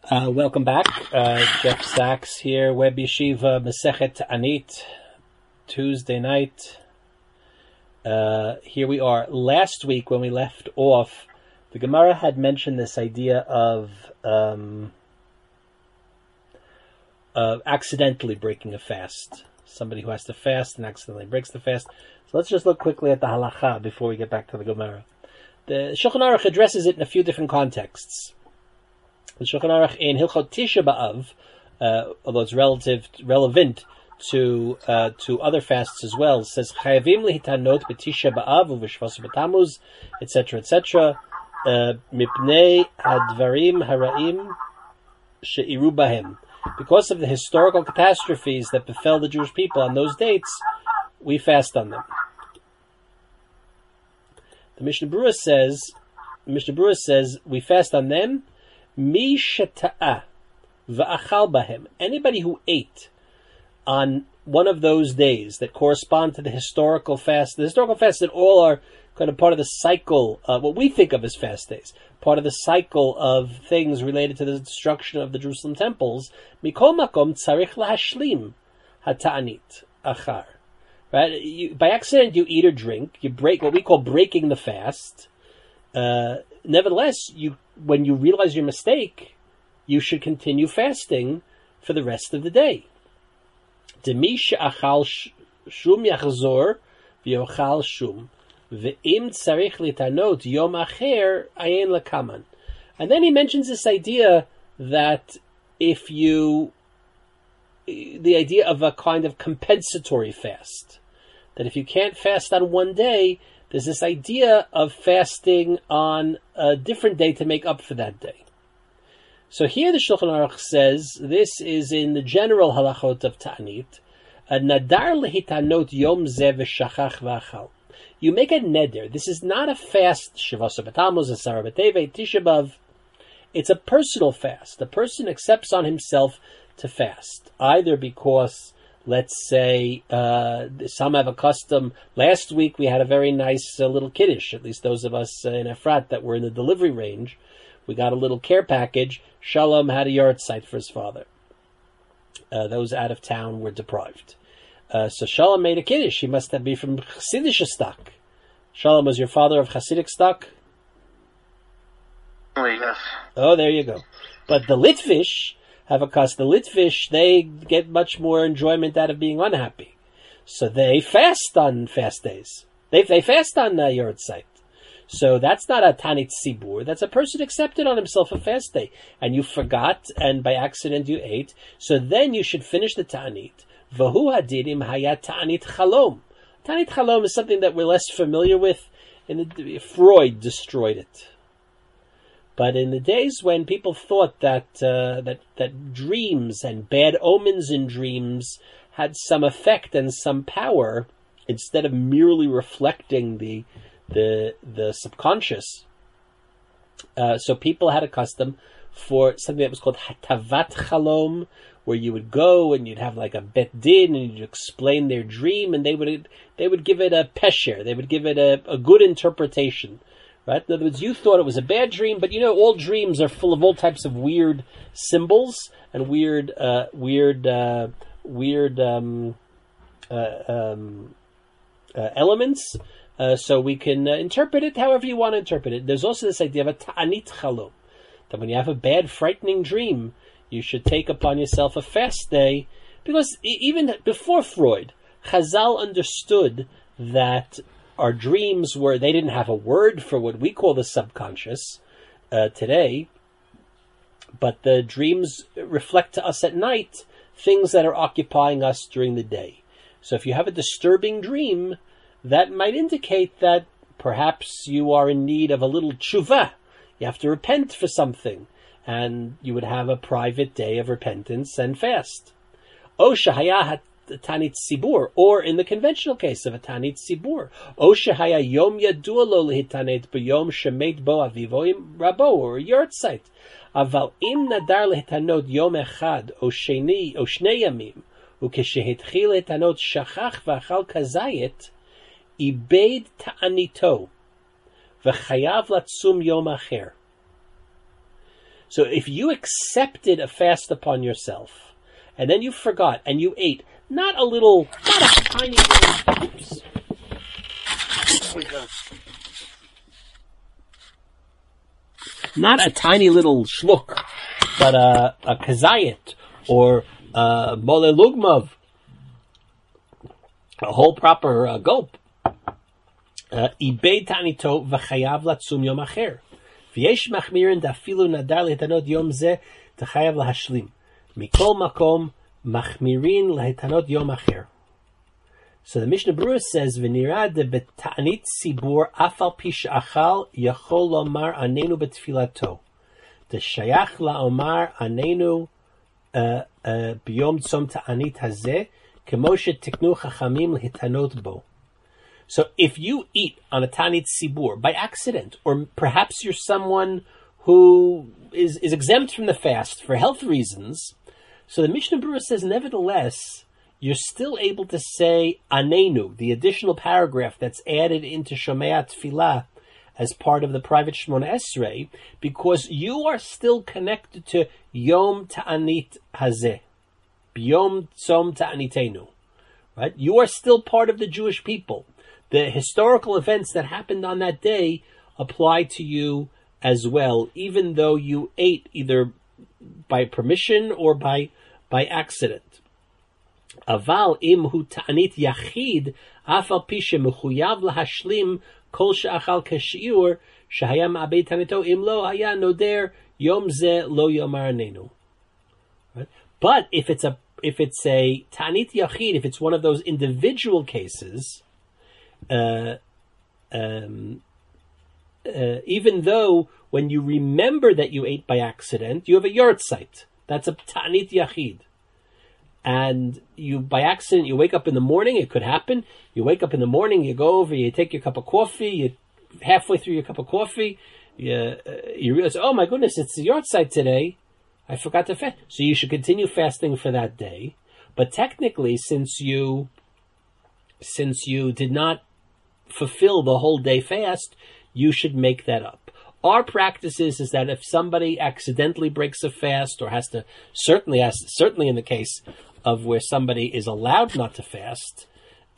Welcome back. Jeff Sachs here, Web Yeshiva, Masechet Ta'anit, Tuesday night. Here we are. Last week when we left off, the Gemara had mentioned this idea of accidentally breaking a fast. Somebody who has to fast and accidentally breaks the fast. So let's just look quickly at the halacha before we get back to the Gemara. The Shulchan Aruch addresses it in a few different contexts. The Shulchan Aruch in Hilchot Tisha B'Av, although it's relevant to other fasts as well, says Chayavim lehitanot b'Tisha B'Av u'v'Shvos b'Tammuz, etc., etc. Mipnei hadvarim haraim she'iru bahem. Because of the historical catastrophes that befell the Jewish people on those dates, we fast on them. The Mishnah Berurah says we fast on them. Mi sheta'a v'achal bahem. Anybody who ate on one of those days that correspond to the historical fasts that all are kind of part of the cycle of what we think of as fast days, part of the cycle of things related to the destruction of the Jerusalem temples. Mikol makom tzarich lahashlim hata'anit achar. Right? By accident, you eat or drink. You break what we call breaking the fast. Nevertheless, when you realize your mistake, you should continue fasting for the rest of the day. Demi she'achal shum yachzor v'yochal shum ve'im tzarich litanot yom acher ayin lakaman. And then he mentions this idea that the idea of a kind of compensatory fast, that if you can't fast on one day, there's this idea of fasting on a different day to make up for that day. So here the Shulchan Aruch says, this is in the general halachot of Ta'anit, a nadar lehitanot yom zeh v'shachach v'achal. You make a neder. This is not a fast, Shavos b'Tammuz, Asara b'Tevet, Tisha B'Av. It's a personal fast. The person accepts on himself to fast, either because, let's say, some have a custom. Last week we had a very nice little kiddush, at least those of us in Efrat that were in the delivery range. We got a little care package. Shalom had a yard site for his father. Those out of town were deprived. So Shalom made a kiddush. He must be from Chassidish stock. Shalom, was your father of Hasidic stock? Yes. Oh, there you go. But the Litvish have a custom. The Litvish, they get much more enjoyment out of being unhappy. So they fast on fast days. They fast on yard site. So that's not a Tanit Sibur. That's a person accepted on himself a fast day. And you forgot, and by accident you ate. So then you should finish the Ta'anit. Vahu hadirim hayat Ta'anit Chalom. Ta'anit Chalom is something that we're less familiar with. Freud destroyed it. But in the days when people thought that dreams and bad omens in dreams had some effect and some power, instead of merely reflecting the subconscious, so people had a custom for something that was called hatavat chalom, where you would go and you'd have like a bet din and you'd explain their dream, and they would give it a pesher, they would give it a good interpretation. Right? In other words, you thought it was a bad dream, but all dreams are full of all types of weird symbols and weird elements. So we can interpret it however you want to interpret it. There's also this idea of a ta'anit chalom, that when you have a bad, frightening dream, you should take upon yourself a fast day, because even before Freud, Chazal understood that our dreams they didn't have a word for what we call the subconscious today, but the dreams reflect to us at night things that are occupying us during the day. So if you have a disturbing dream, that might indicate that perhaps you are in need of a little tshuva. You have to repent for something, and you would have a private day of repentance and fast. O shahaya Tanit Sibur, or in the conventional case of a Tanit Sibur, O shehaya yom yadua lo lehitanet b'yom shemet bo avivo rabo, or a yard site. Aval im nadar lehitanot yom echad o shnei yamim, ukeshehitchil lehitanot shachach v'achal kazayit, ibed ta'anito v'chayav latsum yom acher. So if you accepted a fast upon yourself, and then you forgot, and you ate not a tiny little, oops. Not a tiny little shmuk, but a kazayit, or mole lugmav, a whole proper gulp. Ibei tanito v'chayav latzum yom acher. V'yesh machmirin dafilu nadar lehitanot yom ze t'chayav lahashlim. Mikol makom machmirin lehitanot yom acher. So the Mishnah Berurah says, "V'nira de beta'anit sibur afal pish achal yachol lomar anenu betfilato. The shayach laomar anenu biyom tzom ta'anit hazeh kemoshe tiknu chachamim lehitanot bo." So if you eat on a Tanit Sibur by accident, or perhaps you're someone who is exempt from the fast for health reasons, so the Mishnah Berurah says, nevertheless, you're still able to say Anenu, the additional paragraph that's added into Shomea Tfilah as part of the private Shmona Esrei, because you are still connected to Yom Ta'anit Hazeh, Yom Tzom Ta'anitenu, right? You are still part of the Jewish people. The historical events that happened on that day apply to you as well, even though you ate either by permission or by accident. Aval im hu ta'anit yachid afal pi shemechuyav lahashlim kol she'achal kashiur shehaya ma'abei tanito im lo haya noder yom ze lo yomar anenu. Right? But if it's a ta'anit yachid, if it's one of those individual cases, even though when you remember that you ate by accident, you have a yortzeit. That's a ta'anit yachid. And you, by accident, you wake up in the morning, it could happen. You wake up in the morning, you go over, you take your cup of coffee, you halfway through your cup of coffee, you realize, oh my goodness, it's the yortzeit today. I forgot to fast. So you should continue fasting for that day. But technically, since you did not fulfill the whole day fast, you should make that up. Our practice is that if somebody accidentally breaks a fast, or certainly in the case of where somebody is allowed not to fast,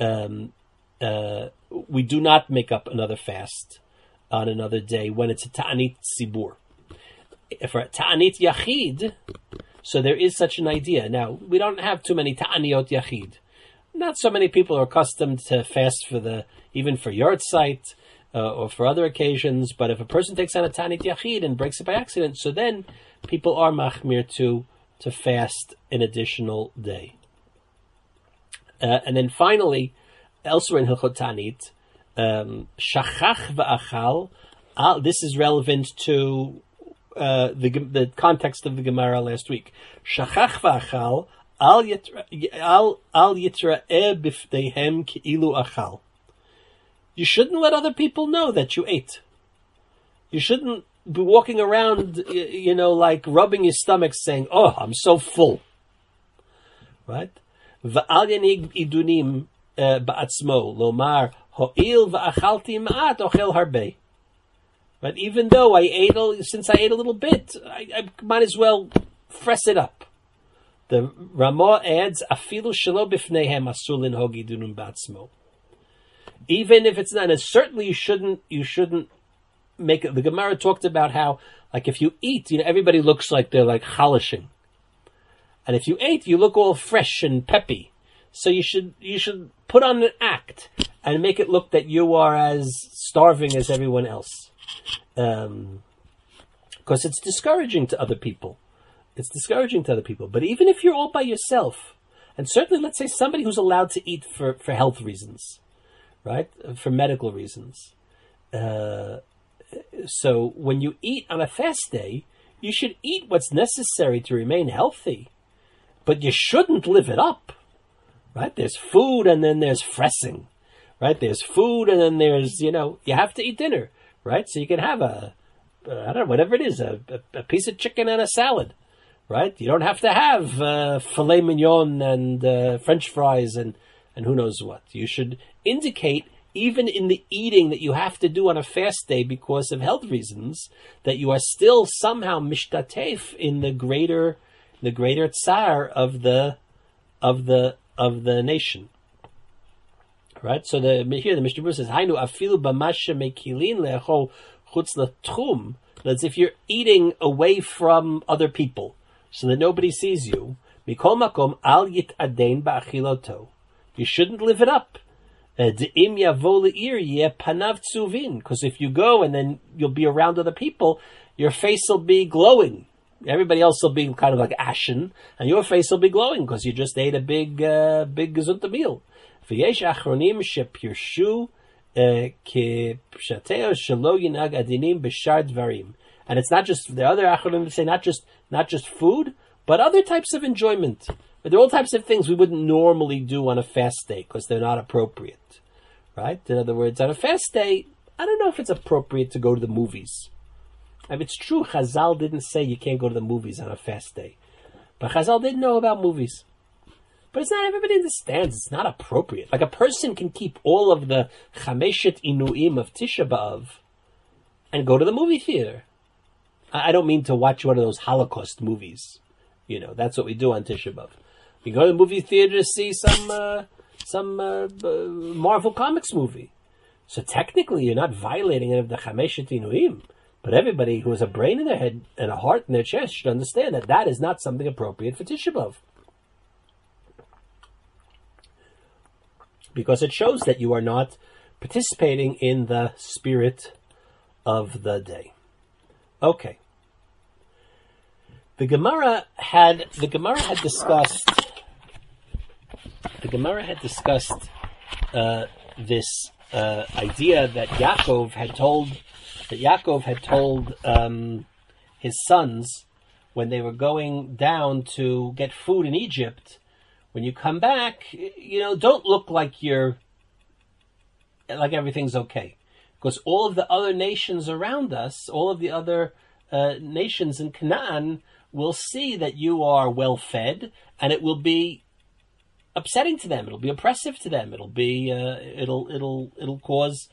we do not make up another fast on another day when it's a ta'anit sibur. For a ta'anit yachid, so there is such an idea. Now, we don't have too many ta'aniot yachid. Not so many people are accustomed to fast even for yortzeit or for other occasions. But if a person takes on a Tanit Yachid and breaks it by accident, so then people are machmir to fast an additional day. And then finally, elsewhere in Hilchot Tanit, shachach va'achal. This is relevant to the context of the Gemara last week. Shachach va'achal. Al yitra'eh bifneihem ki'ilu achal. You shouldn't let other people know that you ate. You shouldn't be walking around, like rubbing your stomach saying, oh, I'm so full. Right? Va'al yanig idunim ba'atzmo, lomar, ho'il va'achalti ma'at ochel harbe. Right? Even though since I ate a little bit, I might as well fess it up. The Ramah adds, "Afilu shelo bifneihem asur linhog idunum ba'atzmo." Even if it's not, and certainly you shouldn't make it. The Gemara talked about how, like, if you eat, everybody looks like they're like chalishing, and if you ate, you look all fresh and peppy. So you should put on an act and make it look that you are as starving as everyone else, because it's discouraging to other people. But even if you're all by yourself, and certainly let's say somebody who's allowed to eat for health reasons, right? For medical reasons. So when you eat on a fast day, you should eat what's necessary to remain healthy, but you shouldn't live it up, right? There's food and then there's fressing, right? There's food and then there's, you have to eat dinner, right? So you can have whatever it is, a piece of chicken and a salad. Right? You don't have to have filet mignon and French fries and who knows what. You should indicate even in the eating that you have to do on a fast day because of health reasons, that you are still somehow mishtatef in the greater tsar of the nation. Right? So here the Mishnah Berurah says, Hainu afilu b'masha mekilin le'achol chutz l'tchum. That's if you're eating away from other people, so that nobody sees you. Mikol makom al yitadein ba'achiloto. You shouldn't live it up. Because if you go and then you'll be around other people, your face will be glowing. Everybody else will be kind of like ashen, and your face will be glowing because you just ate a big gezunta meal. And it's not just the other achronim say not just food, but other types of enjoyment. But there are all types of things we wouldn't normally do on a fast day because they're not appropriate, right? In other words, on a fast day, I don't know if it's appropriate to go to the movies. I mean, it's true, Chazal didn't say you can't go to the movies on a fast day. But Chazal didn't know about movies. But it's not, everybody understands it's not appropriate. Like a person can keep all of the Chameshet Inuim of Tisha B'Av and go to the movie theater. I don't mean to watch one of those Holocaust movies. You know, that's what we do on Tisha B'Av. We go to the movie theater to see some Marvel Comics movie. So technically, you're not violating any of the Chameshet Inuim. But everybody who has a brain in their head and a heart in their chest should understand that that is not something appropriate for Tisha B'Av. Because it shows that you are not participating in the spirit of the day. Okay. The Gemara had discussed this idea that Yaakov had told his sons when they were going down to get food in Egypt, when you come back, don't look like everything's okay. Because all of the other nations around us, all of the other nations in Canaan will see that you are well fed, and it will be upsetting to them. It'll be oppressive to them. It'll be it'll cause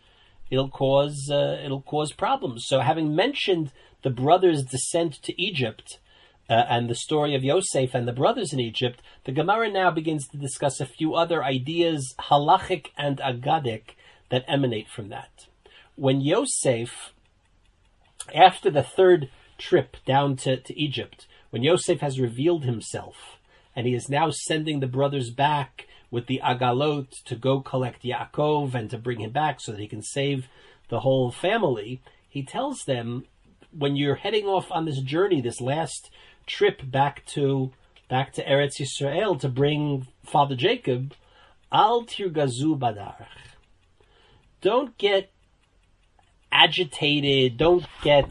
problems. So, having mentioned the brothers' descent to Egypt and the story of Yosef and the brothers in Egypt, the Gemara now begins to discuss a few other ideas, halachic and agadic, that emanate from that. When Yosef, after the third trip down to Egypt, when Yosef has revealed himself, and he is now sending the brothers back with the agalot to go collect Yaakov and to bring him back so that he can save the whole family, he tells them, when you're heading off on this journey, this last trip back to Eretz Yisrael to bring Father Jacob, al tirgazu badarach. Don't get agitated, don't get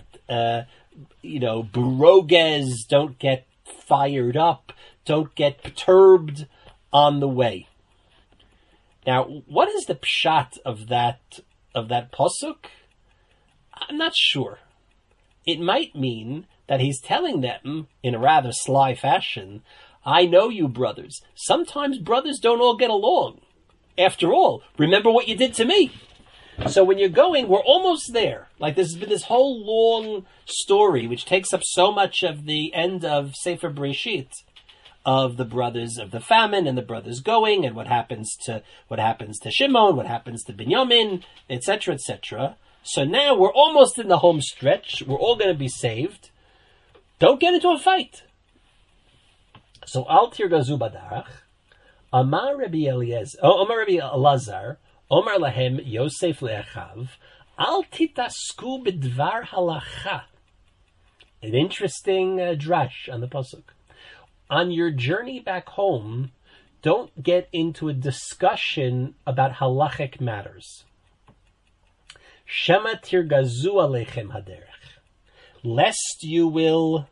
burogez, don't get fired up, don't get perturbed on the way. Now, what is the pshat of that pasuk? I'm not sure. It might mean that he's telling them in a rather sly fashion, I know you brothers. Sometimes brothers don't all get along. After all, remember what you did to me. So when you're going, we're almost there. Like there's been this whole long story which takes up so much of the end of Sefer Breshit, of the brothers of the famine and the brothers going and what happens to Shimon, what happens to Binyamin, etc., etc. So now we're almost in the home stretch. We're all going to be saved. Don't get into a fight. So al tirgazu badarach, Amar Rabbi Elazar, Omar lahem Yosef le'achav, al titasku b'dvar halacha. An interesting drash on the pasuk. On your journey back home, don't get into a discussion about halachic matters. Shema tirgazu aleichem haderech, lest you will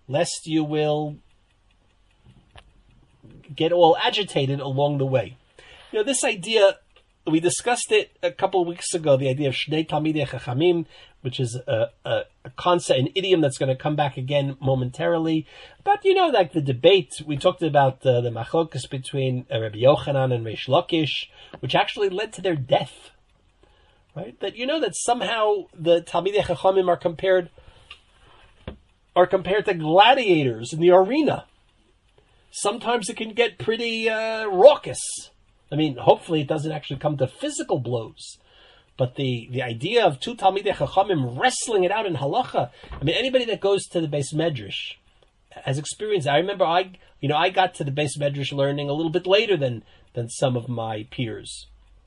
get all agitated along the way. This idea, we discussed it a couple of weeks ago, the idea of Shnei Talmidei Chachamim, which is a concept, an idiom that's going to come back again momentarily. But, like the debate, we talked about the machlokas between Rabbi Yochanan and Reish Lakish, which actually led to their death. right? That that somehow the Talmidei Chachamim are compared to gladiators in the arena. Sometimes it can get pretty raucous. I mean, hopefully it doesn't actually come to physical blows. But the idea of two Talmidei Chachamim wrestling it out in halacha, I mean, anybody that goes to the Beis Medrash has experienced. I remember I got to the Beis Medrash learning a little bit later than some of my peers.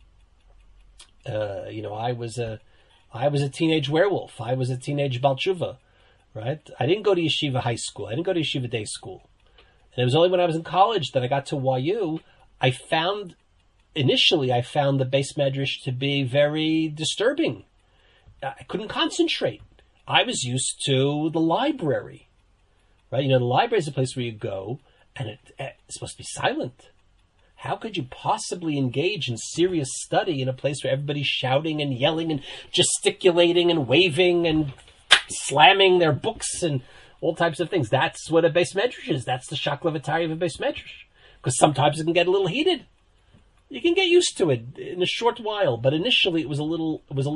I was a teenage werewolf. I was a teenage Baal Tshuva, right? I didn't go to yeshiva high school. I didn't go to yeshiva day school. And it was only when I was in college that I got to YU. Initially I found the Beis Medrash to be very disturbing. I couldn't concentrate. I was used to the library, right? The library is a place where you go and it's supposed to be silent. How could you possibly engage in serious study in a place where everybody's shouting and yelling and gesticulating and waving and slamming their books and all types of things? That's what a Beis Medrash is. That's the shakla of a Beis Medrash. Because sometimes it can get a little heated. You can get used to it in a short while, but initially it was a little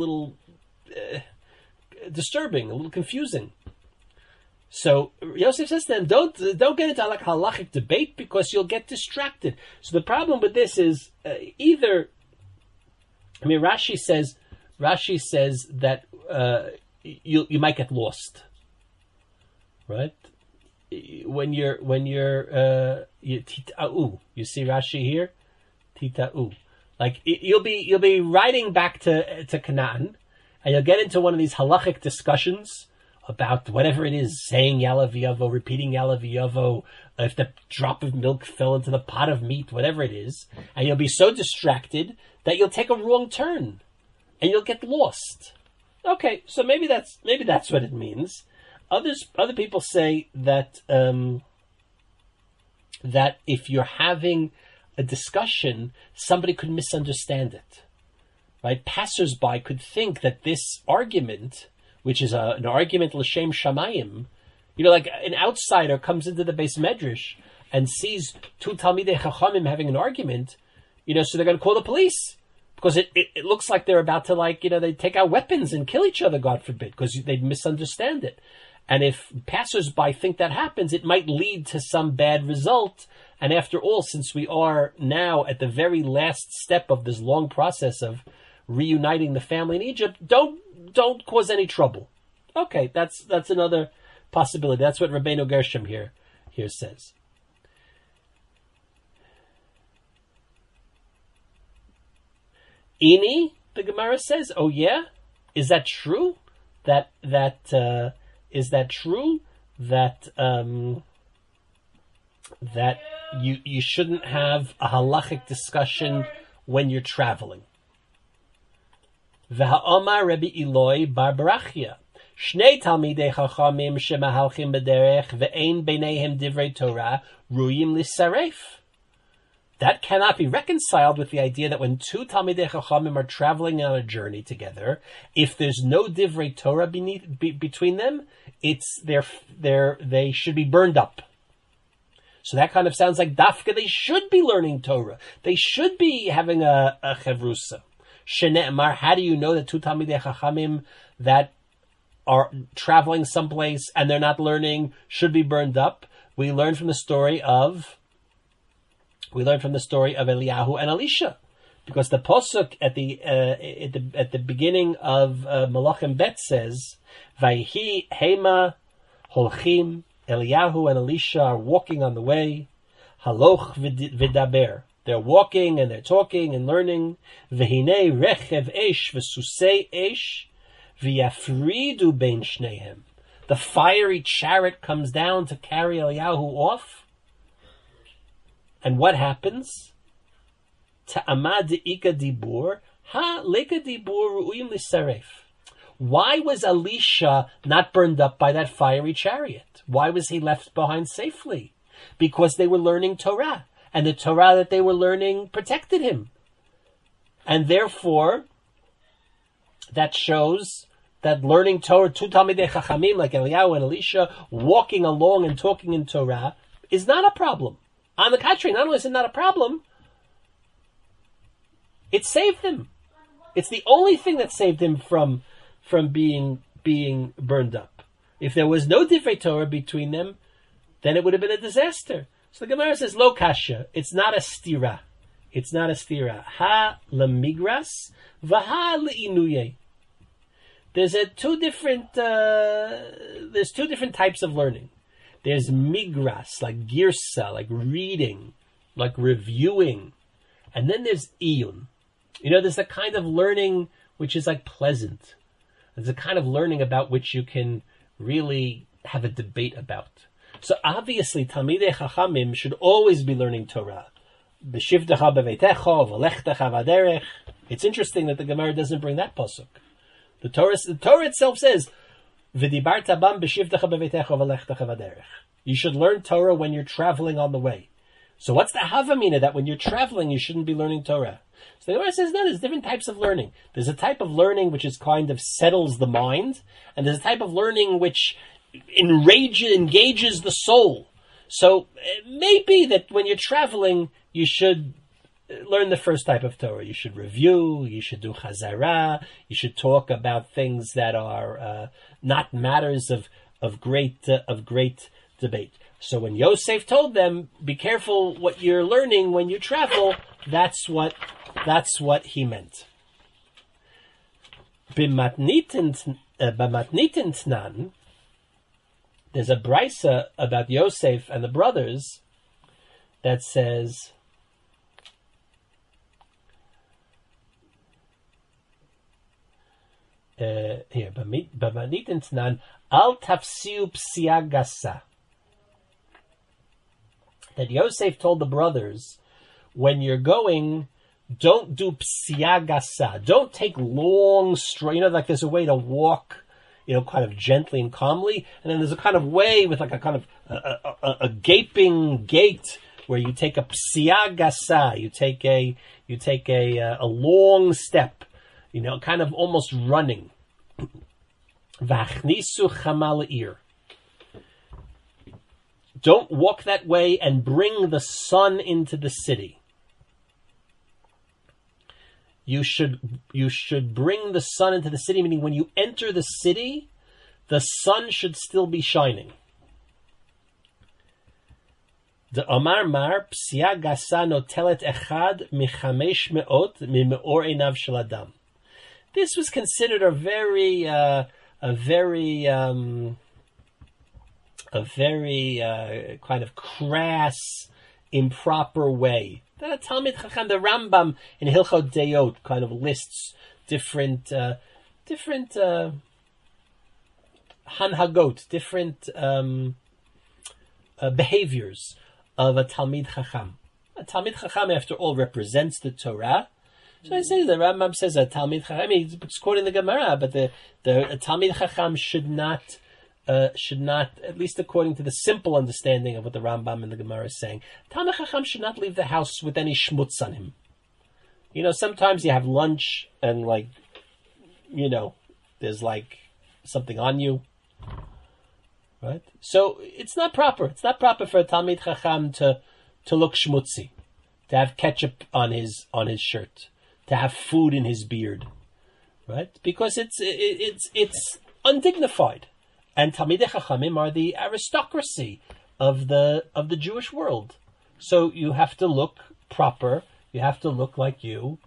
disturbing, a little confusing. So Yosef says then, don't get into like halachic debate because you'll get distracted. So the problem with this is Rashi says that you might get lost, right? When you're tita'u, you see Rashi here, tita'u, like you'll be riding back to Canaan, and you'll get into one of these halachic discussions about whatever it is, saying Ya'aleh V'yavo, repeating Ya'aleh V'yavo, if the drop of milk fell into the pot of meat, whatever it is, and you'll be so distracted that you'll take a wrong turn, and you'll get lost. Okay, so maybe that's what it means. Other people say that that if you're having a discussion, somebody could misunderstand it, right? Passersby could think that this argument, which is an argument l'shem shamayim, like an outsider comes into the Beis Medrash and sees two Talmidei Chachamim having an argument, so they're going to call the police because it looks like they're about to they take out weapons and kill each other, God forbid, because they misunderstand it. And if passersby think that happens, it might lead to some bad result. And after all, since we are now at the very last step of this long process of reuniting the family in Egypt, don't cause any trouble. Okay, that's another possibility. That's what Rabbeinu Gershom here says. Ini, the Gemara says, oh yeah? Is that true? Is that true that that you shouldn't have a halachic discussion when you're traveling? V'ha'omar Rabbi Eloi bar Barachia, Shnei Talmidei Chachamim shemahalchim b'derech ve'ein beinehem divrei Torah ruyim lisaref. That cannot be reconciled with the idea that when two Talmidei Chachamim are traveling on a journey together, if there's no divrei Torah between them, they should be burned up. So that kind of sounds like dafka. They should be learning Torah. They should be having a chevrusa. Shene'emar, how do you know that two Talmidei Chachamim that are traveling someplace and they're not learning should be burned up? We learn from the story of Eliyahu and Elisha, because the posuk at the beginning of Malachim Bet says, "Vayhi hema holchim." Eliyahu and Elisha are walking on the way. Haloch v'daber. They're walking and they're talking and learning. V'hinei rechev esh v'susei esh v'yafridu bein shnehem. The fiery chariot comes down to carry Eliyahu off. And what happens? Ta'amad de'ika dibur, ha leka dibur ru'im lisaref. Why was Elisha not burned up by that fiery chariot? Why was he left behind safely? Because they were learning Torah, and the Torah that they were learning protected him. And therefore, that shows that learning Torah, two Talmidei Chachamim like Eliyahu and Elisha, walking along and talking in Torah, is not a problem. On the contrary, not only is it not a problem, it saved them. It's the only thing that saved him from being burned up. If there was no divrei Torah between them, then it would have been a disaster. So the Gemara says, lo kasha, it's not a stira. It's not a stira. Ha lemigras, vaha leinuye. There's two different types of learning. There's migras, like girsa, like reading, like reviewing. And then there's iyun. There's a kind of learning which is like pleasant. There's a kind of learning about which you can really have a debate about. So obviously, Talmidei Chachamim should always be learning Torah. B'shivtecha beveitecha, v'lechtecha v'derech. It's interesting that the Gemara doesn't bring that pasuk. The Torah itself says, "V'dibarta bam b'shivtecha beveitecha, v'lechtecha v'derech." You should learn Torah when you're traveling on the way. So what's the havamina that when you're traveling you shouldn't be learning Torah? So the Gemara says, no, there's different types of learning. There's a type of learning which is kind of settles the mind, and there's a type of learning which engages the soul. So it may be that when you're traveling, you should learn the first type of Torah. You should review, you should do chazara, you should talk about things that are not matters of great debate. So when Yosef told them, be careful what you're learning when you travel, that's what he meant. B'matnitin tnan, there's a brisa about Yosef and the brothers that says, b'matnitin tnan, al tafsiu psia gasa. That Yosef told the brothers, when you're going, don't do psia gasa. Don't take long like there's a way to walk, kind of gently and calmly, and then there's a kind of way with like a kind of a gaping gait where you take a psia gasa. You take a long step, kind of almost running. V'achnisu chamal ir. Don't walk that way and bring the sun into the city. You should bring the sun into the city, meaning when you enter the city, the sun should still be shining. The Amar Mar Psia Gasa Notelet Echad Michamesh Meot Mimeor Einav Shel Adam. This was considered a very kind of crass, improper way. That a Talmid Chacham, the Rambam in Hilchot Deot, kind of lists different hanhagot, different behaviors of a Talmid Chacham. A Talmid Chacham, after all, represents the Torah. So I say the Rambam says a Talmid Chacham. I mean, it's quoting the Gemara, but the Talmid Chacham should not, at least according to the simple understanding of what the Rambam and the Gemara is saying, Talmid Chacham should not leave the house with any schmutz on him. Sometimes you have lunch and there's like something on you, right? So it's not proper. It's not proper for a Talmid Chacham to look schmutzy, to have ketchup on his shirt, to have food in his beard, right? Because it's undignified. And Talmidei Chachamim are the aristocracy of the Jewish world. So you have to look proper. You have to look like you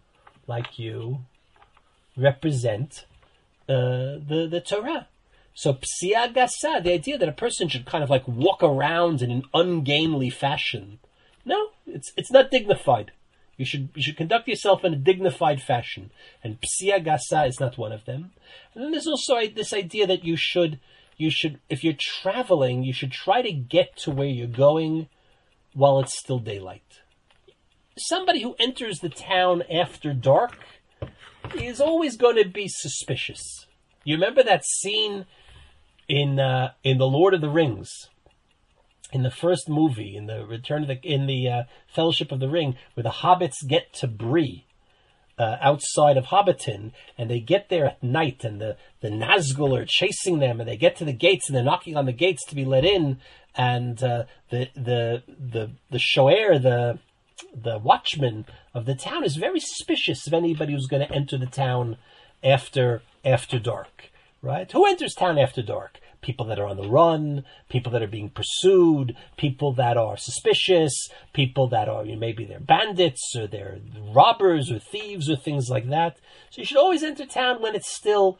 represent the Torah. So psia gasa, the idea that a person should kind of like walk around in an ungainly fashion. No, it's not dignified. You should conduct yourself in a dignified fashion. And psia gasa is not one of them. And then there's also this idea that you should, if you're traveling, you should try to get to where you're going while it's still daylight. Somebody who enters the town after dark is always going to be suspicious. You remember that scene in The Lord of the Rings, in the first movie, in the Fellowship of the Ring, where the hobbits get to Bree, outside of Hobbiton, and they get there at night, and the Nazgul are chasing them, and they get to the gates, and they're knocking on the gates to be let in, and the shoer, watchman of the town is very suspicious of anybody who's going to enter the town after dark, right? Who enters town after dark? People that are on the run, people that are being pursued, people that are suspicious, people that are, maybe they're bandits or they're robbers or thieves or things like that. So you should always enter town when it's still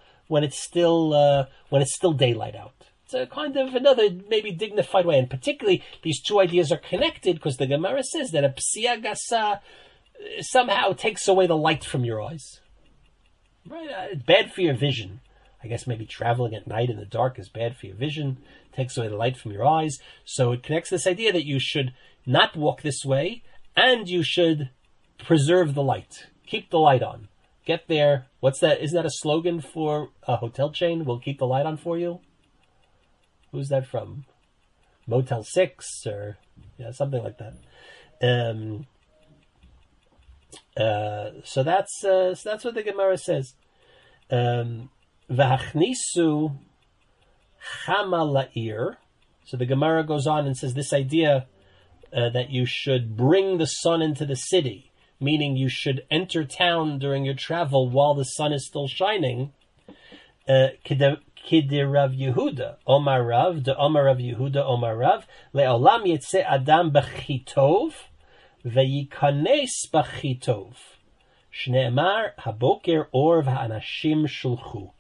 daylight out. It's a kind of another maybe dignified way, and particularly these two ideas are connected because the Gemara says that a psia gasa somehow takes away the light from your eyes. Right? It's bad for your vision. I guess maybe traveling at night in the dark is bad for your vision, takes away the light from your eyes. So it connects this idea that you should not walk this way and you should preserve the light. Keep the light on. Get there. What's that? Isn't that a slogan for a hotel chain? We'll keep the light on for you. Who's that from? Motel 6 or something like that. So that's what the Gemara says. V'hachnisu chama la'ir. So the Gemara goes on and says this idea that you should bring the sun into the city, meaning you should enter town during your travel while the sun is still shining. Kidei Rav Yehuda, Omar Rav, de Omar Rav Yehuda, Omar Rav, le'olam yetze adam b'chitov, ve'yikanes b'chitov. Shne'emar haboker or v'anashim shulchu.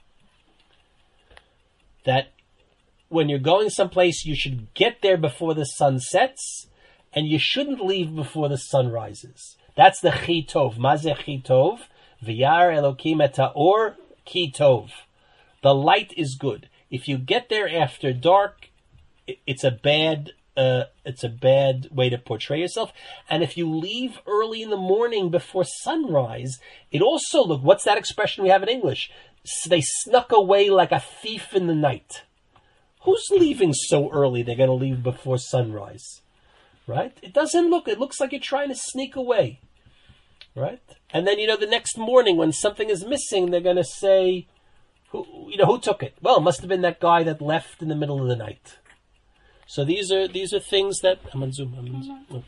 That when you're going someplace, you should get there before the sun sets, and you shouldn't leave before the sun rises. That's the chitov. Mazeh chitov, v'yar Elokim et ha'or kitov. The light is good. If you get there after dark, it's a bad way to portray yourself. And if you leave early in the morning before sunrise, it also, look, what's that expression we have in English? They snuck away like a thief in the night. Who's leaving so early they're going to leave before sunrise? Right? It looks like you're trying to sneak away. Right? And then, the next morning when something is missing, they're going to say, who took it? Well, it must have been that guy that left in the middle of the night. So these are things that I'm on Zoom.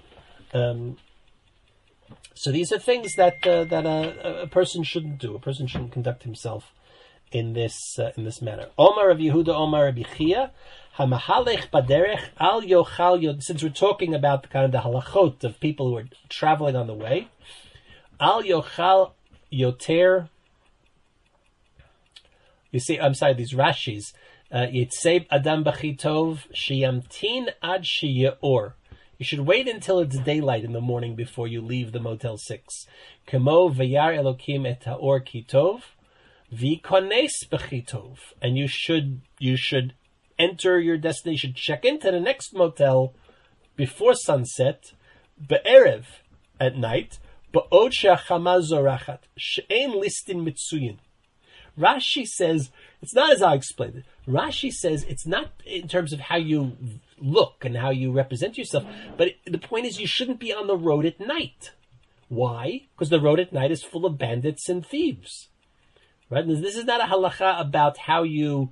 So these are things that a person shouldn't do. A person shouldn't conduct himself in this manner. Omar Rav Yehuda, Omar Rabbi Chia, hamahalech baderech al yochal yod. Since we're talking about the halachot of people who are traveling on the way, al yochal yoter. You see, I'm sorry, these Rashis. Yitzeb adam b'chitov sheyamtin ad sheyeor. You should wait until it's daylight in the morning before you leave the Motel 6. Kemo v'yar Elokim et ha'or kitov v'kones b'chitov. And you should enter your destination, check into the next motel before sunset, be'erev, at night, ba'od she'achama zorachat, she'en listin mitzuyin. Rashi says, it's not as I explained it. Rashi says it's not in terms of how you look and how you represent yourself, but the point is you shouldn't be on the road at night. Why? Because the road at night is full of bandits and thieves. Right? And this is not a halacha about how you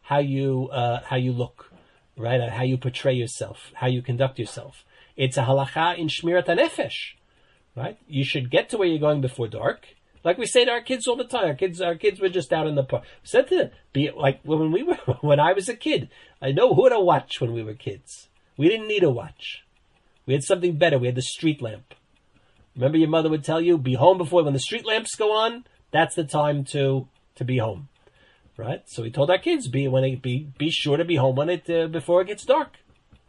look, right? How you portray yourself, how you conduct yourself. It's a halacha in Shmirat HaNefesh, right? You should get to where you're going before dark. Like we say to our kids all the time. Our kids were just out in the park. We said to them, be like when I was a kid. I know who to watch when we were kids. We didn't need a watch. We had something better. We had the street lamp. Remember your mother would tell you, be home before, when the street lamps go on, that's the time to be home. Right? So we told our kids, be sure to be home before it gets dark.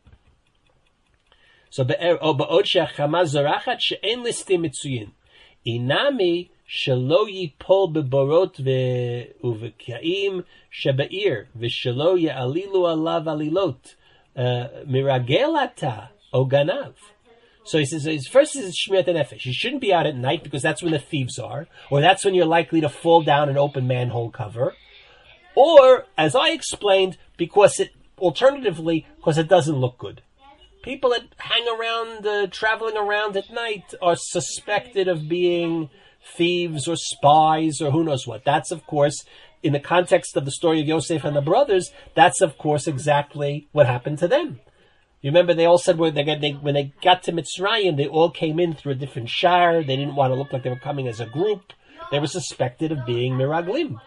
So ba'od she'achama zorachat she'en listim mitzuyin. Inami shelo yipol beborot uvekyaim sheba'ir v'shelo ya'alilu alav alilot miragelata o ganav. So he says, first is Shmirat HaNefesh. You shouldn't be out at night because that's when the thieves are, or that's when you're likely to fall down an open manhole cover, or, as I explained, because it doesn't look good. People that hang around, traveling around at night, are suspected of being thieves or spies or who knows what. That's, of course, in the context of the story of Yosef and the brothers, that's, of course, exactly what happened to them. You remember they all said when they got to Mitzrayim, they all came in through a different shar. They didn't want to look like they were coming as a group. They were suspected of being miraglim.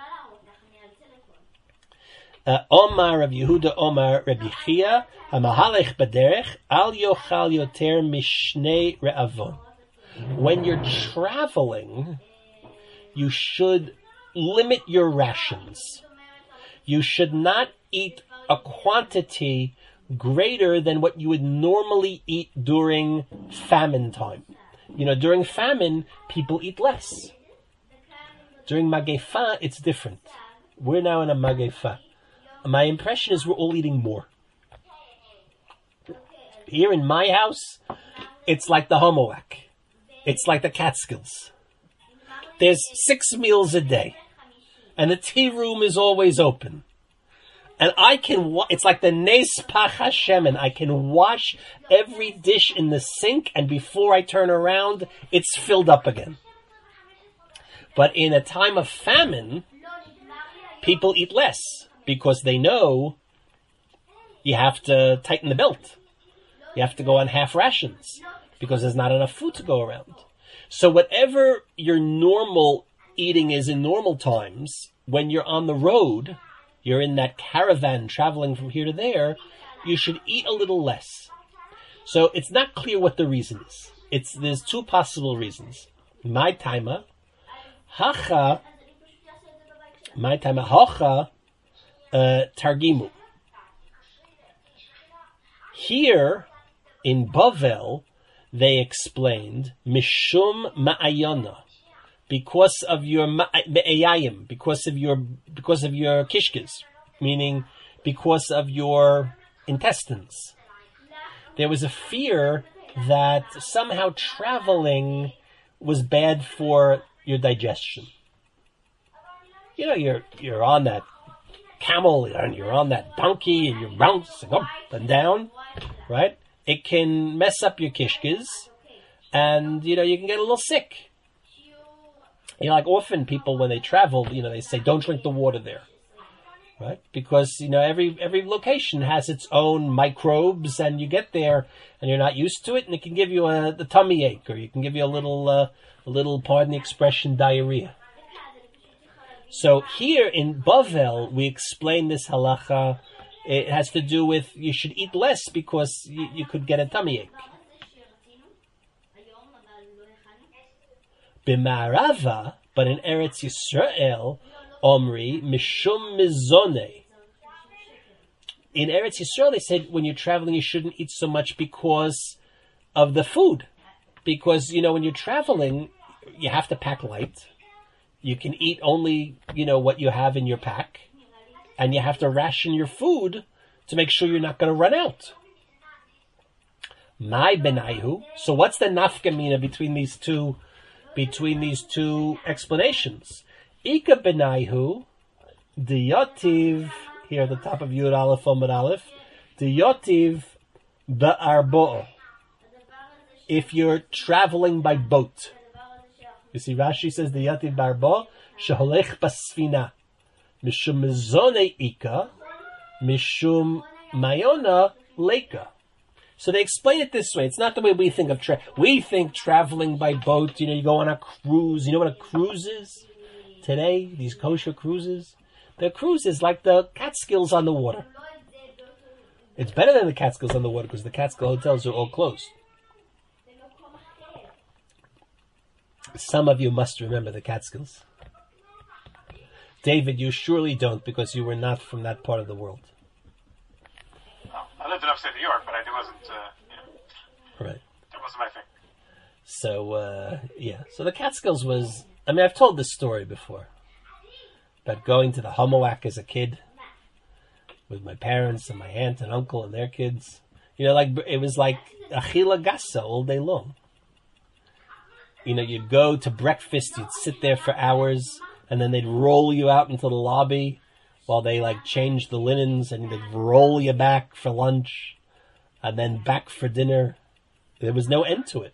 Omar Rav Yehuda Omar Rabbi Chia Hamahalech Baderech Al Yochal Yoter Mishnei Re'avon. When you're traveling, you should limit your rations. You should not eat a quantity greater than what you would normally eat during famine time. During famine, people eat less. During Magefa, it's different. We're now in a Magefa. My impression is we're all eating more. Here in my house, it's like the Homoak. It's like the Catskills. There's 6 meals a day. And the tea room is always open. And it's like the Nes Pach Hashem, and I can wash every dish in the sink, and before I turn around, it's filled up again. But in a time of famine, people eat less, because they know you have to tighten the belt. You have to go on half rations, because there's not enough food to go around. So whatever your normal eating is in normal times, when you're on the road, you're in that caravan traveling from here to there, you should eat a little less. So it's not clear what the reason is. There's 2 possible reasons. My taima, hacha, targimu. Here in Bavel, they explained mishum ma'ayana. Because of your me'ayim, because of your kishkes, meaning because of your intestines. There was a fear that somehow traveling was bad for your digestion. You're on that camel and you're on that donkey and you're bouncing up and down, right? It can mess up your kishkes, and you can get a little sick. Like often people when they travel, they say don't drink the water there, right? Because every location has its own microbes, and you get there and you're not used to it, and it can give you the tummy ache, or you can give you a little, pardon the expression, diarrhea. So here in Bavel, we explain this halacha. It has to do with you should eat less because you could get a tummy ache. B'ma'arava, but in Eretz Yisrael, Omri, Mishum Mizone. In Eretz Yisrael, they said when you're traveling, you shouldn't eat so much because of the food. Because, when you're traveling, you have to pack light. You can eat only, what you have in your pack. And you have to ration your food to make sure you're not going to run out. My benaihu. So what's the nafkamina between these two explanations? Ika benaihu, diyotiv, here at the top of Yud Aleph Omid Aleph, diyotiv ba'arbo. If you're traveling by boat. You see, Rashi says diyotiv ba'arbo, sheholech basfina. Mishum mizone ika, mishum mayona leka. So they explain it this way. It's not the way we think of we think traveling by boat, you go on a cruise. You know what a cruise is? Today, these kosher cruises, they're cruises like the Catskills on the water. It's better than the Catskills on the water because the Catskill hotels are all closed. Some of you must remember the Catskills. David, you surely don't because you were not from that part of the world. I lived in upstate New York, but I wasn't, Right. That wasn't my thing. So, So the Catskills was, I've told this story before. About going to the Homoak as a kid with my parents and my aunt and uncle and their kids. It was like achila gasa all day long. You'd go to breakfast, you'd sit there for hours, and then they'd roll you out into the lobby while they changed the linens, and they'd roll you back for lunch, and then back for dinner. There was no end to it.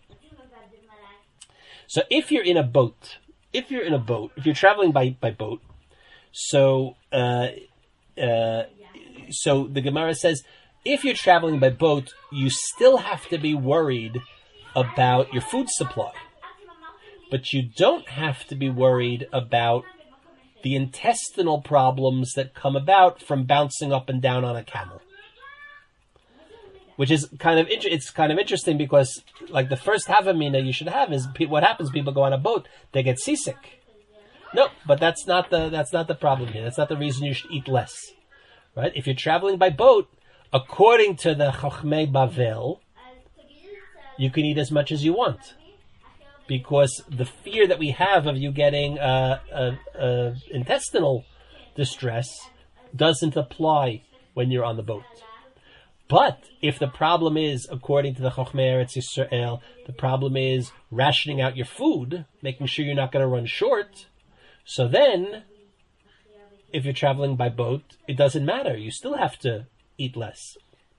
So if you're traveling by boat, so the Gemara says, if you're traveling by boat, you still have to be worried about your food supply. But you don't have to be worried about the intestinal problems that come about from bouncing up and down on a camel. Which is it's kind of interesting because, like, the first Havamina you should have is what happens. People go on a boat, they get seasick. No, but that's not the problem here. That's not the reason you should eat less, right? If you're traveling by boat, according to the Chochmei Bavel, you can eat as much as you want, because the fear that we have of you getting intestinal distress doesn't apply when you're on the boat. But if the problem is, according to the Chochmei Eretz Yisrael, the problem is rationing out your food, making sure you're not going to run short, so then, if you're traveling by boat, it doesn't matter. You still have to eat less.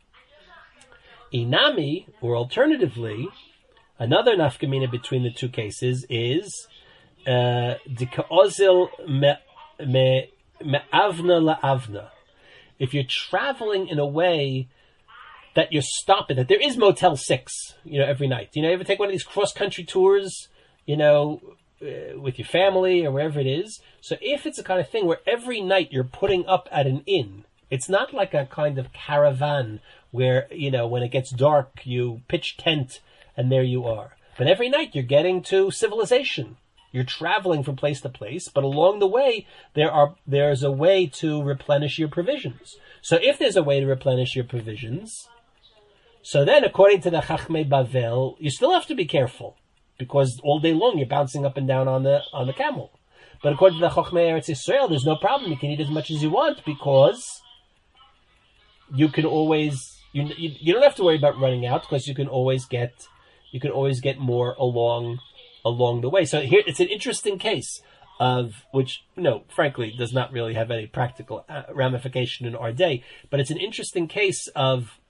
Inami, or alternatively, another nafkamina between the two cases is dika'ozil me'avna la'avna. If you're traveling in a way that you're stopping, that there is Motel 6, every night. You ever take one of these cross-country tours, with your family or wherever it is? So if it's a kind of thing where every night you're putting up at an inn, it's not like a kind of caravan where, when it gets dark, you pitch tent and there you are. But every night you're getting to civilization. You're traveling from place to place, but along the way, there's a way to replenish your provisions. So if there's a way to replenish your provisions, so then according to the Chachmei Bavel, you still have to be careful, because all day long you're bouncing up and down on the camel. But according to the Chochmei Eretz Yisrael, there's no problem. You can eat as much as you want, because you can always you don't have to worry about running out, because you can always get more along the way. So here it's an interesting case of which, frankly, does not really have any practical ramification in our day. But it's an interesting case of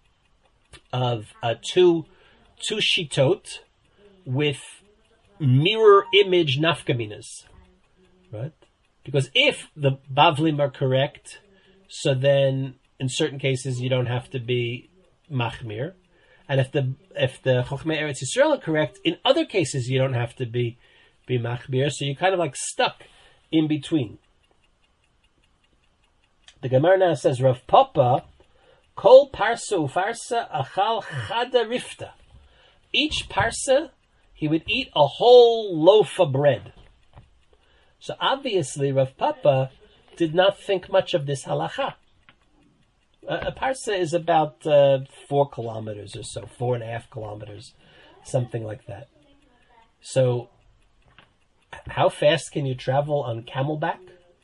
two shitot with mirror image nafkaminas, right? Because if the Bavlim are correct, so then in certain cases you don't have to be machmir, and if the Chochmei Eretz Yisrael are correct, in other cases you don't have to be machmir. So you're kind of like stuck in between. The Gemara now says, Rav Papa, Kol parsa ufarsa achal chada rifta. Each parsa, he would eat a whole loaf of bread. So obviously Rav Papa did not think much of this halacha. A parsa is about 4 kilometers or so, 4.5 kilometers, something like that. So how fast can you travel on camelback?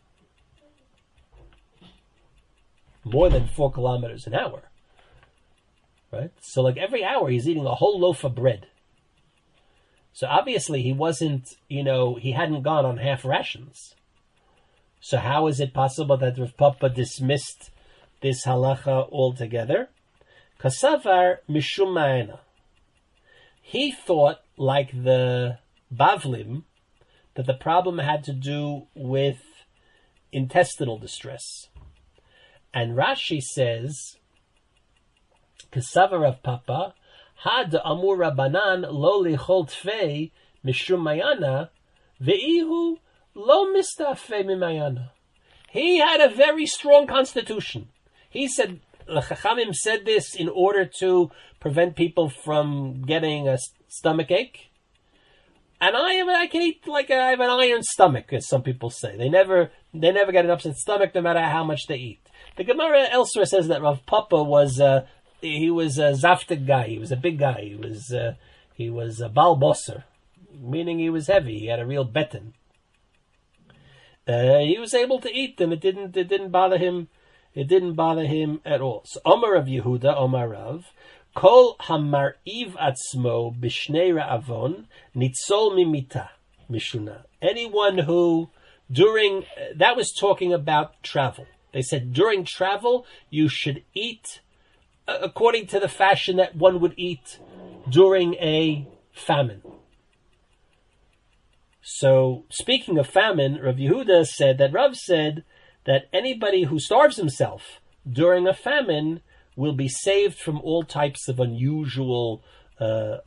More than 4 kilometers an hour, right? So like every hour he's eating a whole loaf of bread. So obviously he wasn't, he hadn't gone on half rations. So how is it possible that Rav Papa dismissed this halacha altogether? Kasavar mishum ma'ena. He thought, like the Bavlim, that the problem had to do with intestinal distress. And Rashi says, Kasavar Rav Papa, had amur Rabbanan lo lichol tfei mishum mayana, ve'ihu lo mistafei mimayana. He had a very strong constitution. He said, the Chachamim said this in order to prevent people from getting a stomach ache. And I can eat like I have an iron stomach, as some people say. They never get an upset stomach no matter how much they eat. The Gemara elsewhere says that Rav Papa was he was a zaftig guy. He was a big guy. He was a bal bosser, meaning he was heavy. He had a real beten. He was able to eat, and it didn't bother him. It didn't bother him at all. So Omar of Yehuda, Omar Rav, Kol hamar'iv atzmo b'shnei ra'avon nitzol mimita mishuna. Anyone who that was talking about travel. They said during travel you should eat according to the fashion that one would eat during a famine. So speaking of famine, Rav Yehuda said that Rav said that anybody who starves himself during a famine will be saved from all types of unusual death.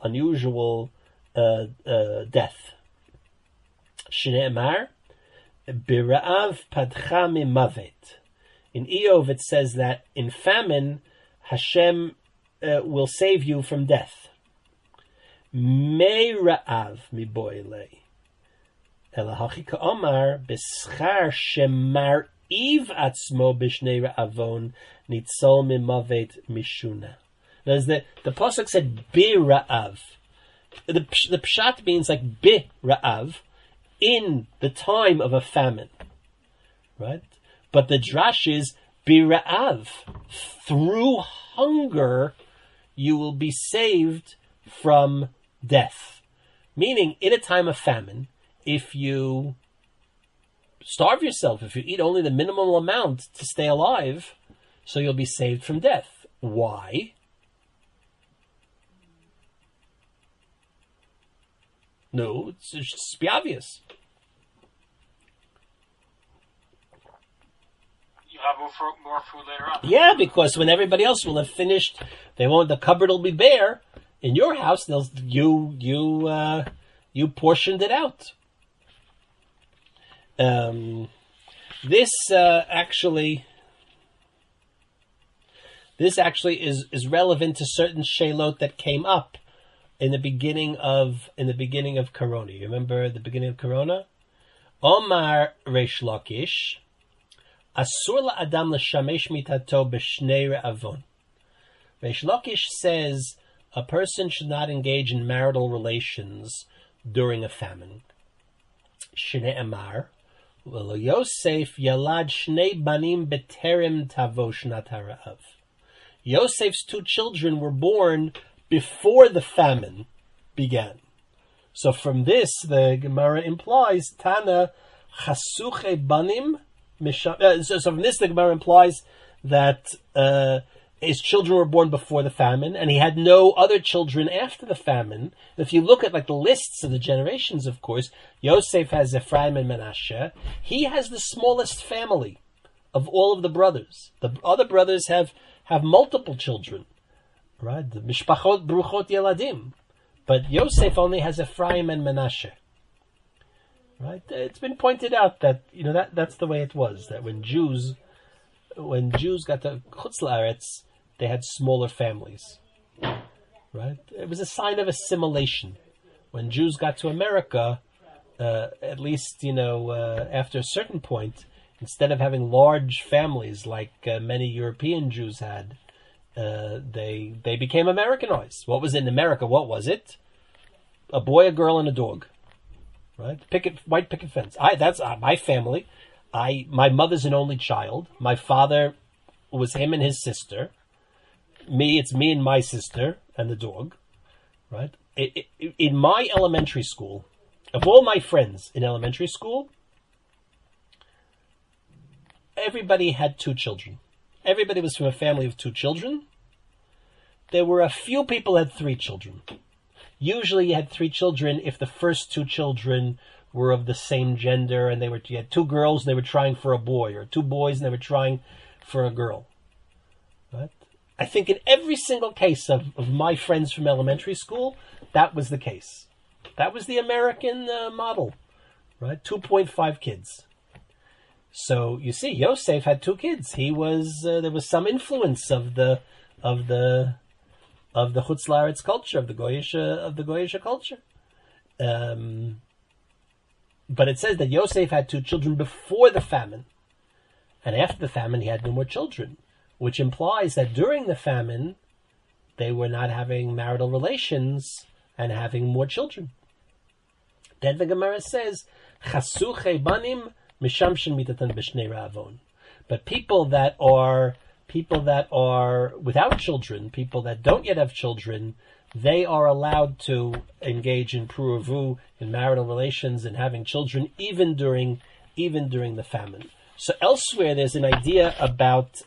Shne'emar, Bira'av padcha mimavet. In Eov it says that in famine, Hashem will save you from death. Me'ra'av miboile. Elahachi ka'omar b'schar shemar'iv atzmo b'shnei ra'avon nitzol mimavet mishuna. There's the pasuk said Bira'av. The pshat means like Bira'av, in the time of a famine, right? But the drash is Bira'av. Through hunger, you will be saved from death. Meaning, in a time of famine, if you starve yourself, if you eat only the minimal amount to stay alive, so you'll be saved from death. Why? No, it's just be obvious. You have more food later on. Yeah, because when everybody else will have finished, the cupboard will be bare. In your house, you portioned it out. This actually is relevant to certain shailot that came up in the beginning of Corona. You remember the beginning of Corona? Omar Reish Lakish, Asur la'adam l'shamesh mitato b'shnei re'avon. Reish Lakish says a person should not engage in marital relations during a famine. Shnei Amar, V'lo Yosef yalad shnei banim b'terem tavo shnat ha'ra'av. Yosef's 2 children were born before the famine began. So from this, the Gemara implies Tana chasuche banim. So from this, the Gemara implies that his children were born before the famine, and he had no other children after the famine. If you look at the lists of the generations, of course, Yosef has Ephraim and Menashe. He has the smallest family of all of the brothers. The other brothers have multiple children. Right, the mishpachot bruchot yeladim, but Yosef only has Ephraim and Menashe. Right, it's been pointed out that that's the way it was. That when Jews got to Chutz La'aretz, they had smaller families. Right, it was a sign of assimilation. When Jews got to America, at least after a certain point, instead of having large families like many European Jews had. They became Americanized. What was in America? What was it? A boy, a girl, and a dog. Right? White picket fence. That's my family. My mother's an only child. My father was him and his sister. It's me and my sister and the dog. Right? In my elementary school, of all my friends in elementary school, everybody had 2 children. Everybody was from a family of 2 children. There were a few people who had 3 children. Usually you had 3 children if the first 2 children were of the same gender, and you had 2 girls and they were trying for a boy, or 2 boys and they were trying for a girl. Right? I think in every single case of my friends from elementary school, that was the case. That was the American model. Right? 2.5 kids. So you see, Yosef had 2 kids. There was some influence of the Chutz La'aretz culture, of the Goyish culture. But it says that Yosef had 2 children before the famine, and after the famine he had no more children, which implies that during the famine they were not having marital relations and having more children. Then the Gemara says, Chasuche banim mishamshin mitatan b'shnei ra'avon. But people that are without children, people that don't yet have children, they are allowed to engage in pruavu, in marital relations, and having children even during the famine. So elsewhere there's an idea about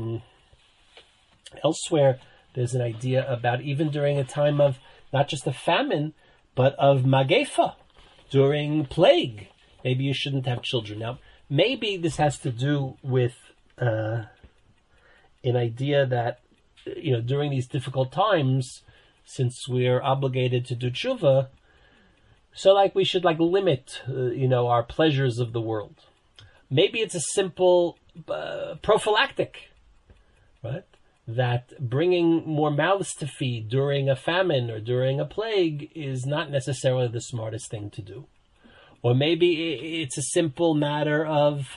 even during a time of not just a famine, but of magefa, during plague. Maybe you shouldn't have children. Now, maybe this has to do with an idea that during these difficult times, since we're obligated to do tshuva, so we should limit, our pleasures of the world. Maybe it's a simple prophylactic, right? That bringing more mouths to feed during a famine or during a plague is not necessarily the smartest thing to do. Or maybe it's a simple matter of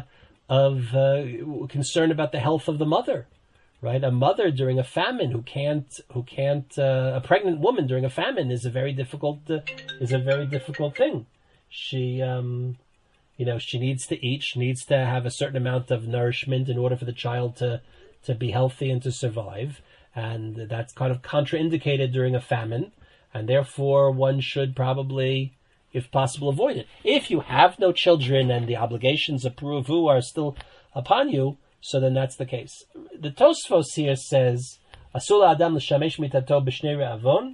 concern about the health of the mother, right? A mother during a famine who can't a pregnant woman during a famine is a very difficult thing. She she needs to eat. She needs to have a certain amount of nourishment in order for the child to be healthy and to survive. And that's kind of contraindicated during a famine. And therefore, one should probably, if possible, avoid it. If you have no children and the obligations of Puruvu are still upon you, so then that's the case. The Tosfos here says, Asula Adam l'shamesh mitato b'shnei re'avon,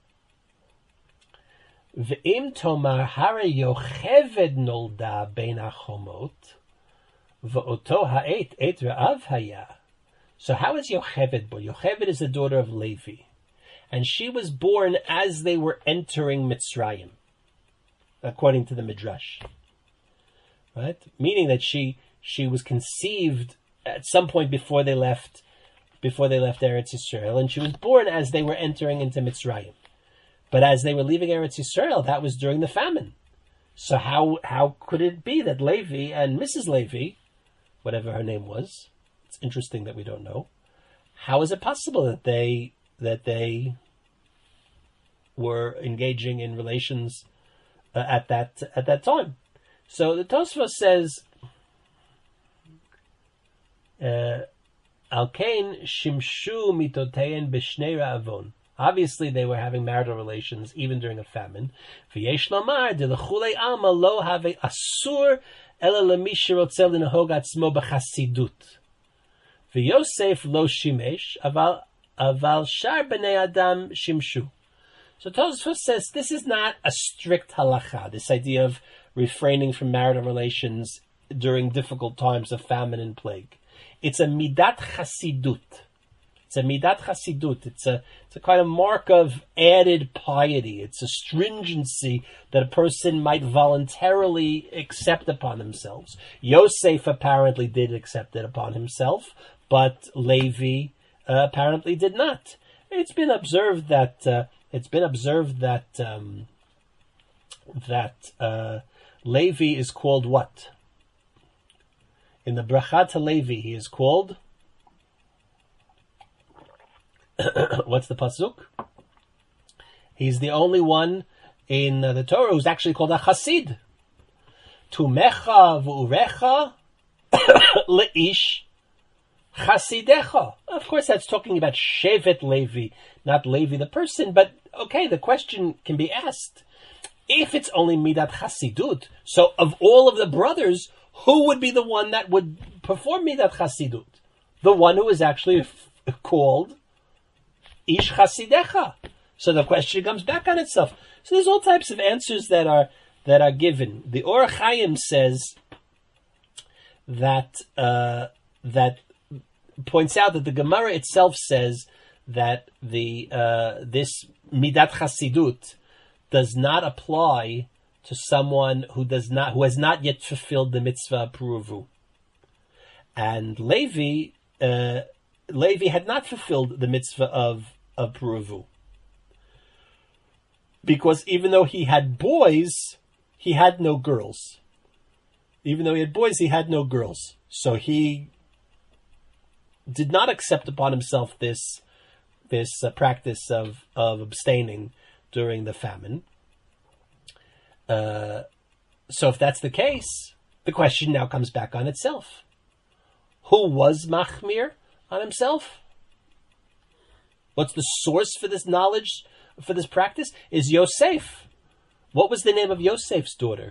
V'im tomar hare yocheved nolda bein achomot, v'oto ha'et et re'av haya. So how is Yocheved born? Yocheved is the daughter of Levi, and she was born as they were entering Mitzrayim, according to the Midrash. Right? Meaning that she was conceived at some point before they left Eretz Yisrael, and she was born as they were entering into Mitzrayim. But as they were leaving Eretz Yisrael, that was during the famine. So how could it be that Levi and Mrs. Levi, whatever her name was, it's interesting that we don't know, how is it possible that they were engaging in relations at that time? So the Tosfos says, Alkein shimshu mitotein b'shnei ra'avon. Obviously, they were having marital relations even during a famine. V'yesh lomar delechulei alma lo have asur ela lemi shirotzel linahog atzmo b'chasidut. V'Yosef lo shimesh aval shar b'nei adam shimshu. So Tosfos says this is not a strict halacha, this idea of refraining from marital relations during difficult times of famine and plague. It's a midat chasidut. It's a midat chasidut. It's a kind of mark of added piety. It's a stringency that a person might voluntarily accept upon themselves. Yosef apparently did accept it upon himself, but Levi apparently did not. It's been observed that Levi is called what? In the bracha to Levi, he is called. What's the pasuk? He's the only one in the Torah who's actually called a Chasid. Tumecha v'urecha leish Chasidecha. Of course, that's talking about Shevet Levi, not Levi the person. But okay, the question can be asked: if it's only Midat Chasidut, so of all of the brothers, who would be the one that would perform Midat Chasidut? The one who is actually called Ish Chasidecha. So the question comes back on itself. So there's all types of answers that are given. The Or Chaim says that points out that the Gemara itself says that this Midat Chasidut does not apply to someone who has not yet fulfilled the mitzvah Puruvu. And Levi had not fulfilled the mitzvah of Puruvu. Because even though he had boys, he had no girls. Even though he had boys, he had no girls. So he did not accept upon himself this practice of abstaining during the famine. So if that's the case, the question now comes back on itself. Who was Machmir on himself? What's the source for this knowledge, for this practice? Is Yosef. What was the name of Yosef's daughter?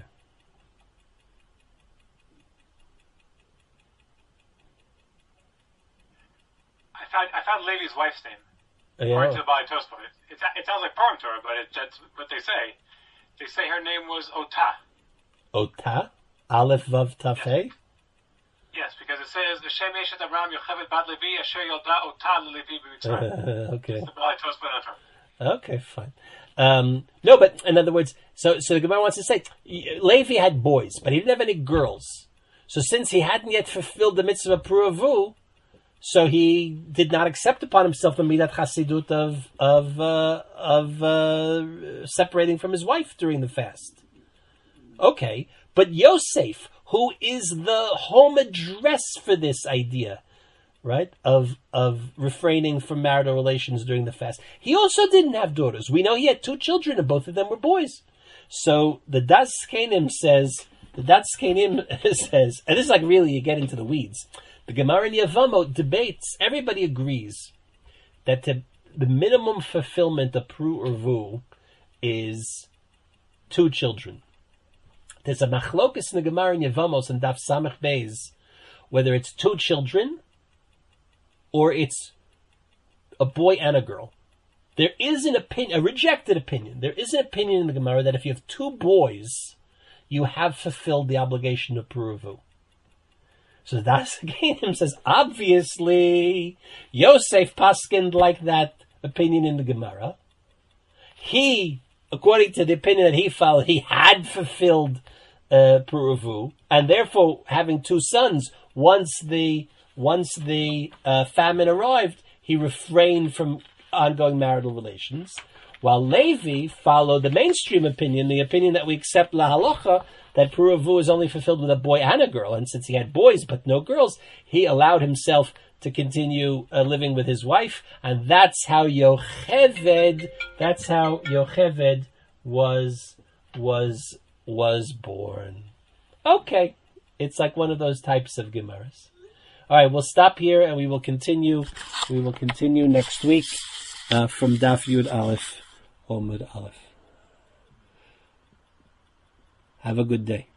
I found Levi's wife's name. Yeah. According to the Bali Tosfot. It sounds like Purim Torah, but that's what they say. They say her name was Otah. Otah? Aleph Vav Taf Hey? Yes, because it says the Shem Eshet Avram Yocheved Bad Levi Asher Yolda Ota Levi B'Mitzrayim. Okay. It's the Bali Tosfot Enter. Okay, fine. No, but in other words, so the Gemara wants to say, Levi had boys, but he didn't have any girls. So since he hadn't yet fulfilled the mitzvah of Pruavu, so he did not accept upon himself the midat chasidut of separating from his wife during the fast. Okay, but Yosef, who is the home address for this idea, right, of refraining from marital relations during the fast, he also didn't have daughters. We know he had 2 children, and both of them were boys. So the Das Kenim says, and this is like really, you get into the weeds. The Gemara in Yevamot debates, everybody agrees that the minimum fulfillment of Pru Urvu is 2 children. There's a machlokus in the Gemara in Yevamos and Daf Samech Beis, whether it's 2 children or it's a boy and a girl. There is an opinion, a rejected opinion. There is an opinion in the Gemara that if you have 2 boys, you have fulfilled the obligation of Pru Urvu. So Das Kenim says, obviously, Yosef paskined like that opinion in the Gemara. He, according to the opinion that he followed, he had fulfilled Pru Urvu, and therefore, having 2 sons, once the famine arrived, he refrained from ongoing marital relations. While Levi followed the mainstream opinion, the opinion that we accept la halacha, that Pru Urvu is only fulfilled with a boy and a girl, and since he had boys but no girls, he allowed himself to continue living with his wife, and that's how Yocheved was born. Okay, it's like one of those types of Gemaras. All right, we'll stop here and we will continue. We will continue next week from Daf Yud Aleph, Omud Aleph. Have a good day.